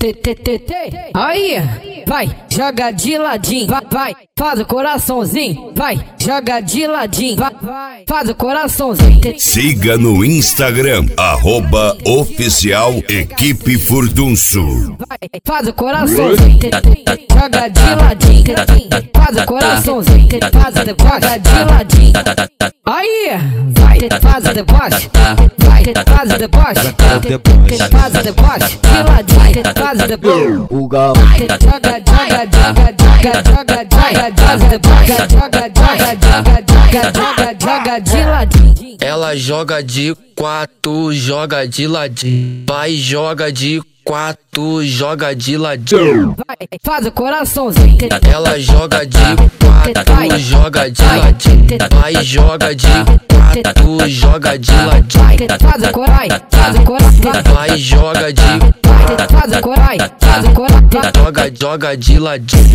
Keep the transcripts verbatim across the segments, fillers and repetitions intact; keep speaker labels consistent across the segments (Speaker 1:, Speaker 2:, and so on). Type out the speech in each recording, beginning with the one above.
Speaker 1: Aí, vai, joga de ladinho, vai, vai, faz o coraçãozinho, vai, joga de ladinho, vai, vai, faz o coraçãozinho.
Speaker 2: Siga no Instagram, arroba oficial Equipe Furdunço.
Speaker 1: Vai, faz o coraçãozinho, joga de ladinho, faz o coraçãozinho, faz o joga de ladinho. Aí, vai, faz o deboche, vai, faz o deboche, faz o deboche, de ladinho, faz o deboche.
Speaker 3: O galo
Speaker 1: Joga, joga, joga, joga, joga, joga, joga, joga, joga, joga, joga, joga de ladinho.
Speaker 4: Ela joga de quatro, joga de ladinho. Vai, joga de quatro, joga de ladinho.
Speaker 1: Vai, faz o coraçãozinho.
Speaker 4: Ela joga de quatro, joga de ladinho. Vai, joga de quatro, joga de ladinho.
Speaker 1: Faz o corai, faz o corai.
Speaker 4: Vai, joga de
Speaker 1: Faz o corai, faz o corai.
Speaker 4: joga, joga de ladinho.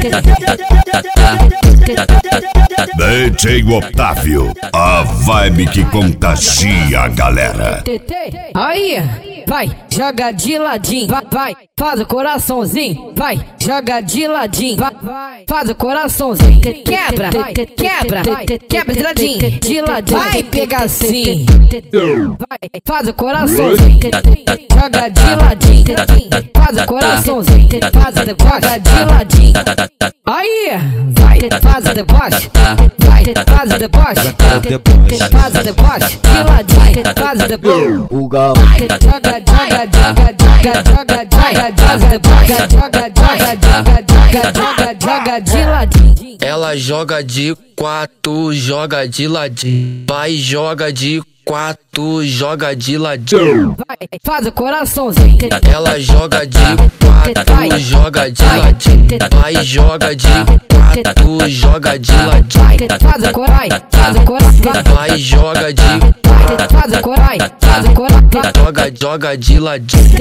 Speaker 2: D J Otávio, a vibe que contagia a galera.
Speaker 1: Aí, vai, joga de ladinho, vai, vai, faz o coraçãozinho, vai, joga de ladinho, vai, vai, faz o coraçãozinho, quebra, quebra, quebra de ladinho, de ladinho, vai pegar assim, vai, faz o coraçãozinho, joga de ladinho, faz o coraçãozinho, faz o joga de ladinho. Aí, vai, faz o deboche, vai, faz o deboche, faz o deboche, de ladinho, faz o deboche.
Speaker 3: O galo
Speaker 1: Joga, joga, joga, joga, joga, joga, joga, joga, joga, joga, joga, joga de ladinho.
Speaker 4: Ela joga de quatro, joga de ladinho. Vai, joga de quatro, joga de ladinho.
Speaker 1: Vai, faz o coraçãozinho.
Speaker 4: Ela joga de quatro, joga de ladinho. Vai, joga de quatro, joga de ladinho.
Speaker 1: Faz o corai, faz o corai.
Speaker 4: Vai, joga de
Speaker 1: Faz o corai, faz o corai.
Speaker 4: joga, joga de ladinho.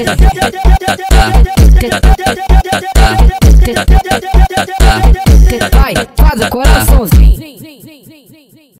Speaker 1: Vai, faz o coraçãozinho.